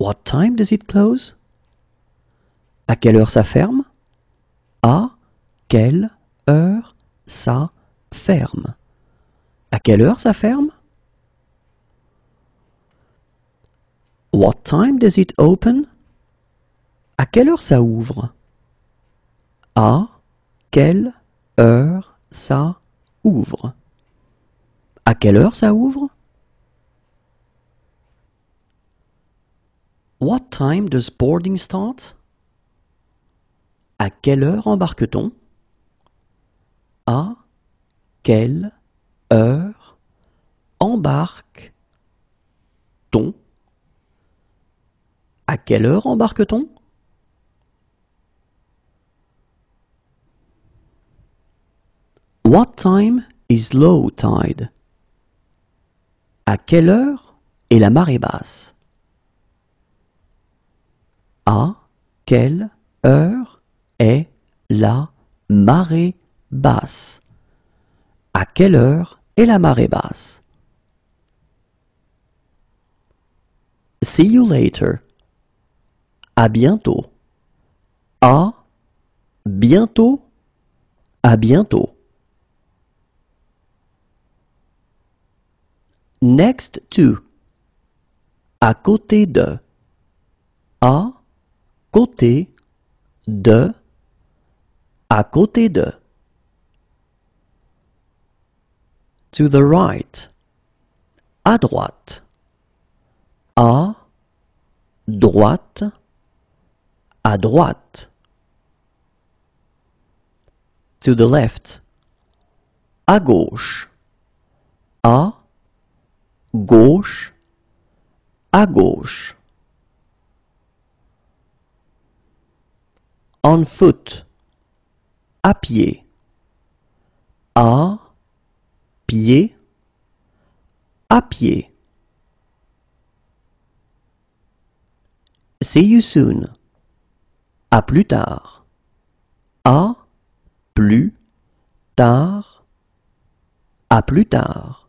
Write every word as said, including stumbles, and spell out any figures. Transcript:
What time does it close? À quelle heure ça ferme? À quelle heure ça ferme? À quelle heure ça ferme? What time does it open? À quelle heure ça ouvre? À quelle heure ça ouvre? À quelle heure ça ouvre? What time does boarding start? À quelle heure embarque-t-on? À quelle heure embarque-t-on? À quelle heure embarque-t-on? What time is low tide? À quelle heure est la marée basse? À quelle heure est la marée basse? À quelle heure est la marée basse? See you later. À bientôt. À bientôt. À bientôt. Next to. À côté de. À côté de. À côté de. To the right. À droite. À droite. À droite. To the left. À gauche. À gauche. À gauche. On foot. À pied. À pied. À pied. See you soon. À plus tard. À plus tard. À plus tard.